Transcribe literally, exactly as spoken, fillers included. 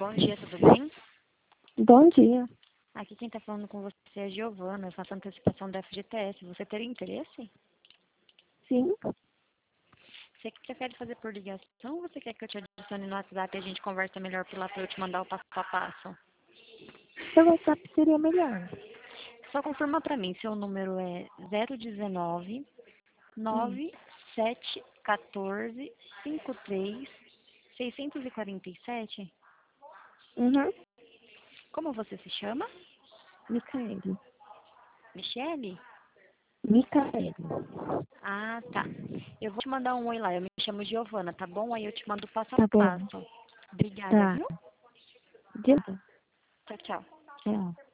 Bom dia, tudo bem? Bom dia. Aqui quem está falando com você é a Giovana, eu faço antecipação da F G T S. Você teria interesse? Sim, Você que prefere fazer por ligação ou você quer que eu te adicione no WhatsApp e a gente conversa melhor por lá para eu te mandar o passo a passo? seu WhatsApp seria melhor. Só confirma para mim, seu número é zero um nove, Hum. nove sete um quatro, cinco três, seis quatro sete. Uhum. Como você se chama? Micaele. Michele? Micaele. Ah, tá. Eu vou te mandar um oi lá. Eu me chamo Giovana, tá bom? Aí eu te mando passo a Tá bom. passo. Obrigada, Tá. viu? De nada. Tchau, tchau. Tchau.